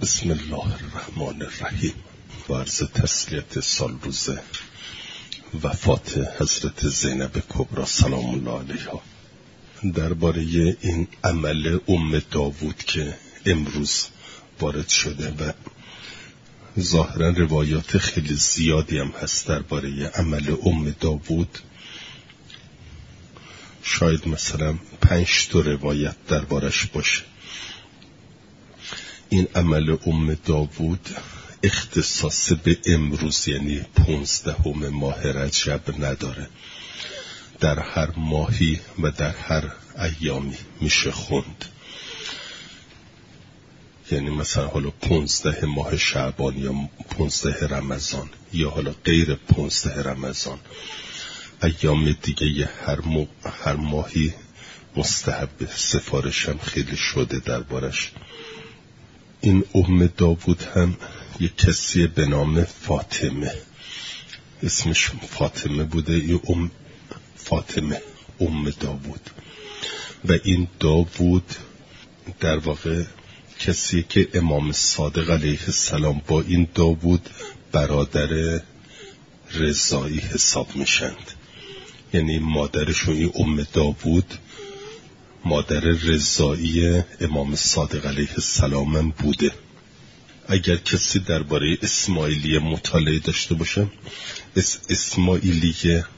بسم الله الرحمن الرحیم. و عرض تسلیت سال روز وفات حضرت زینب کبری سلام الله علیها. درباره این عمل داوود که امروز وارد شده و ظاهرا روایات خیلی زیادی هم هست درباره عمل داوود، شاید مثلا 5 روایت دربارش باشه. این عمل داوود اختصاص به امروز یعنی 15 ماه رجب نداره، در هر ماهی و در هر ایامی میشه خوند. یعنی مثلا حالا 15 ماه شعبان یا 15 رمضان یا حالا غیر 15 رمضان، ایام دیگه هر ماهی مستحب. سفارش هم خیلی شده دربارش. این داوود هم یک کسی به نام فاطمه، اسمش فاطمه بوده، این فاطمه داوود. و این داوود در واقع کسی که امام صادق علیه السلام با این داوود برادر رضایی حساب میشند. یعنی مادرشون این داوود مادر رضایی امام صادق علیه السلام هم بوده. اگر کسی درباره اسماعیلیه مطالعه داشته باشه، اسماعیلیه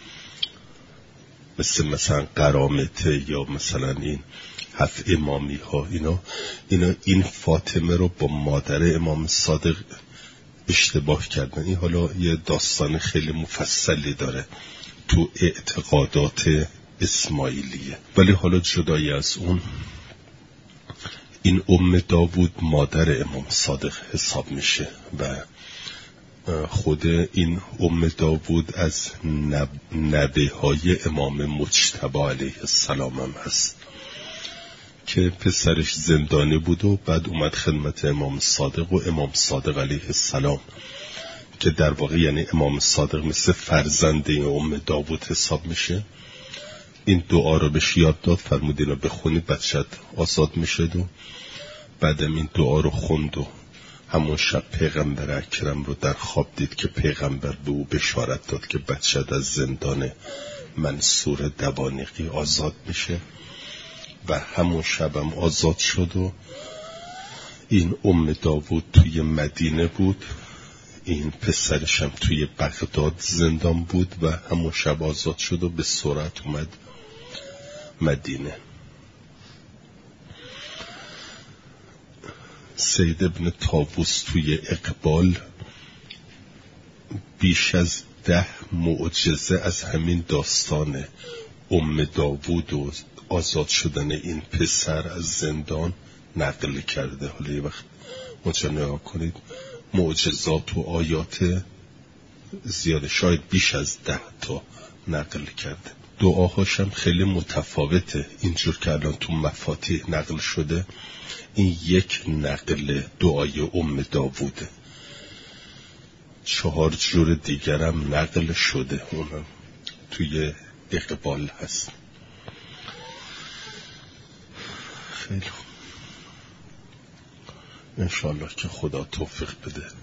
مثلا قرامته یا مثلا این 7 امامی ها، اینا این فاطمه رو با مادر امام صادق اشتباه کردن. این حالا یه داستان خیلی مفصلی داره تو اعتقادات اسماعیلیه. ولی حالا جدای از اون، این داوود مادر امام صادق حساب میشه و خود این داوود از نبه های امام مجتبی علیه السلام هم هست که پسرش زندانی بود و بعد اومد خدمت امام صادق و امام صادق علیه السلام که در واقع یعنی امام صادق مثل فرزند این داوود حساب میشه. این دعا رو بهش یاد داد، فرمود اینو بخونید بچت آزاد میشه. و بعدم این دعا رو خوند و همون شب پیغمبر اکرم رو در خواب دید که پیغمبر به او بشارت داد که بچت از زندان منصور دوانیقی آزاد میشه. و همون شبم آزاد شد و این داوود توی مدینه بود، این پسرش هم توی بغداد زندان بود و همون شب آزاد شد و به سرعت اومد مدینه. سید ابن طاووس توی اقبال بیش از 10 معجزه از همین داستان داوود و آزاد شدن این پسر از زندان نقل کرده. حالا یه وقت مطمئن نگاه کنید، معجزات و آیات زیاده، شاید بیش از 10 نقل کرده. دعاهاش هم خیلی متفاوته. اینجور که الان تو مفاتیح نقل شده، این یک نقل دعای داووده. 4 جور دیگرم نقل شده، اونم توی اقبال هست. خیلی خوب، انشاءالله که خدا توفیق بده.